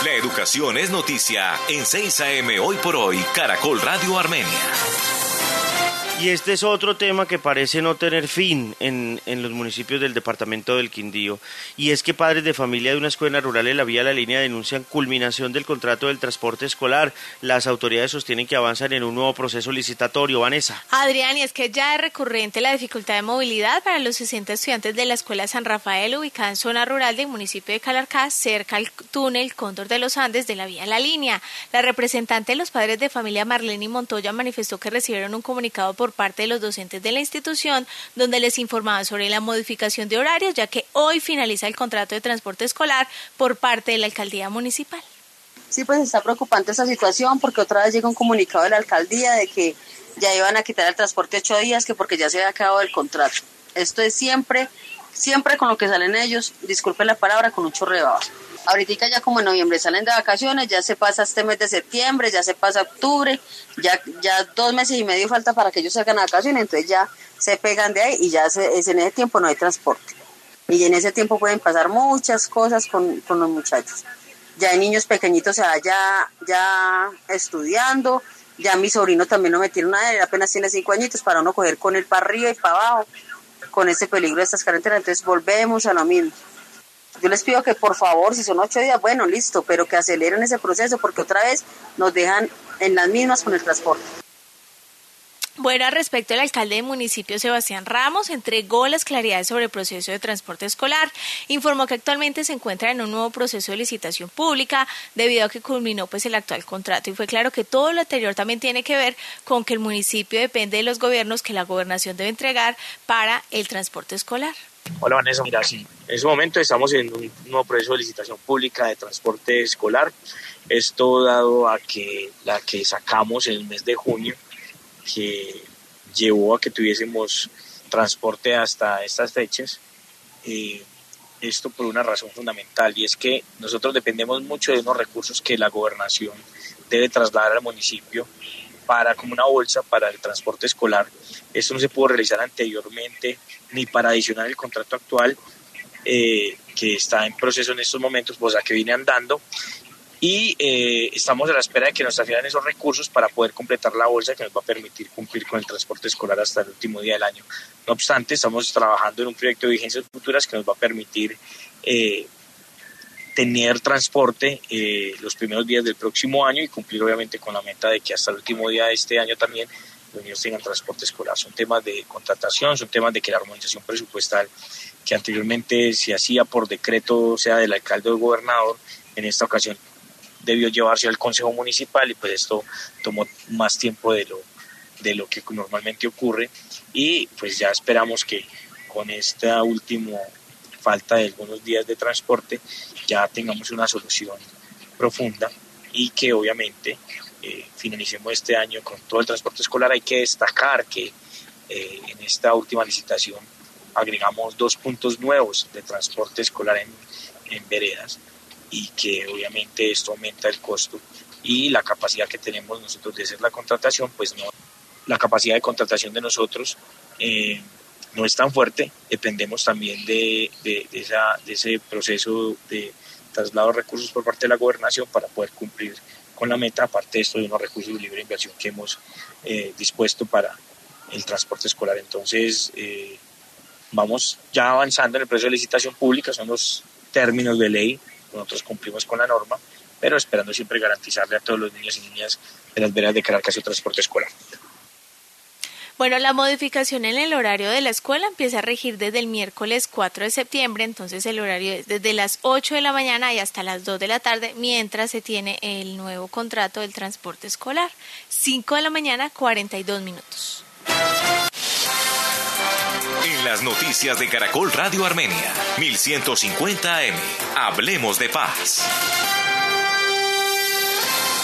La educación es noticia en 6 AM Hoy por Hoy, Caracol Radio Armenia. Y este es otro tema que parece no tener fin en los municipios del departamento del Quindío, y es que padres de familia de una escuela rural en la vía La Línea denuncian culminación del contrato del transporte escolar. Las autoridades sostienen que avanzan en un nuevo proceso licitatorio. Vanessa. Adrián, y es que ya es recurrente la dificultad de movilidad para los 60 estudiantes de la Escuela San Rafael, ubicada en zona rural del municipio de Calarcá, cerca al túnel Cóndor de los Andes de la vía La Línea. La representante de los padres de familia, Marlene Montoya, manifestó que recibieron un comunicado por parte de los docentes de la institución, donde les informaban sobre la modificación de horarios, ya que hoy finaliza el contrato de transporte escolar por parte de la alcaldía municipal. Sí, pues está preocupante esta situación, porque otra vez llega un comunicado de la alcaldía de que ya iban a quitar el transporte 8 días, que porque ya se había acabado el contrato. Esto es siempre con lo que salen ellos, disculpen la palabra, con un chorro de baba. Ahorita ya como en noviembre salen de vacaciones, ya se pasa este mes de septiembre, ya se pasa octubre, ya 2 meses y medio falta para que ellos salgan a vacaciones, entonces ya se pegan de ahí y ya en ese tiempo no hay transporte. Y en ese tiempo pueden pasar muchas cosas con los muchachos. Ya hay niños pequeñitos ya estudiando, ya mi sobrino también lo metieron a él, apenas tiene 5 añitos, para uno coger con él para arriba y para abajo, con ese peligro de estas carreteras, entonces volvemos a lo mismo. Yo les pido que por favor, si son 8 días, bueno, listo, pero que aceleren ese proceso porque otra vez nos dejan en las mismas con el transporte. Bueno, al respecto, el alcalde del municipio, Sebastián Ramos, entregó las claridades sobre el proceso de transporte escolar. Informó que actualmente se encuentra en un nuevo proceso de licitación pública debido a que culminó el actual contrato, y fue claro que todo lo anterior también tiene que ver con que el municipio depende de los gobiernos que la gobernación debe entregar para el transporte escolar. Hola Vanessa, mira, sí, en ese momento estamos en un nuevo proceso de licitación pública de transporte escolar. Esto dado a que la que sacamos en el mes de junio, que llevó a que tuviésemos transporte hasta estas fechas, esto por una razón fundamental, y es que nosotros dependemos mucho de unos recursos que la gobernación debe trasladar al municipio como una bolsa para el transporte escolar. Esto no se pudo realizar anteriormente ni para adicionar el contrato actual que está en proceso en estos momentos, pues a que viene andando, y estamos a la espera de que nos transfieran esos recursos para poder completar la bolsa que nos va a permitir cumplir con el transporte escolar hasta el último día del año. No obstante, estamos trabajando en un proyecto de vigencias futuras que nos va a permitir tener transporte los primeros días del próximo año y cumplir obviamente con la meta de que hasta el último día de este año también los niños tengan transporte escolar. Son temas de contratación, son temas de que la armonización presupuestal que anteriormente se hacía por decreto, sea del alcalde o del gobernador, en esta ocasión debió llevarse al Consejo Municipal, y pues esto tomó más tiempo de lo que normalmente ocurre, y pues ya esperamos que con esta última falta de algunos días de transporte ya tengamos una solución profunda y que obviamente finalicemos este año con todo el transporte escolar. Hay que destacar que en esta última licitación agregamos 2 puntos nuevos de transporte escolar en veredas, y que obviamente esto aumenta el costo y la capacidad que tenemos nosotros de hacer la contratación, pues no, la capacidad de contratación de nosotros no es tan fuerte. Dependemos también de ese proceso de traslado de recursos por parte de la gobernación para poder cumplir con la meta, aparte de esto de unos recursos de libre inversión que hemos dispuesto para el transporte escolar. Entonces vamos ya avanzando en el proceso de licitación pública, son los términos de ley, nosotros cumplimos con la norma, pero esperando siempre garantizarle a todos los niños y niñas de las veredas de Calarcá su transporte escolar. Bueno, la modificación en el horario de la escuela empieza a regir desde el miércoles 4 de septiembre, entonces el horario es desde las 8 de la mañana y hasta las 2 de la tarde, mientras se tiene el nuevo contrato del transporte escolar. 5 de la mañana, 42 minutos. En las noticias de Caracol Radio Armenia, 1150 AM, hablemos de paz.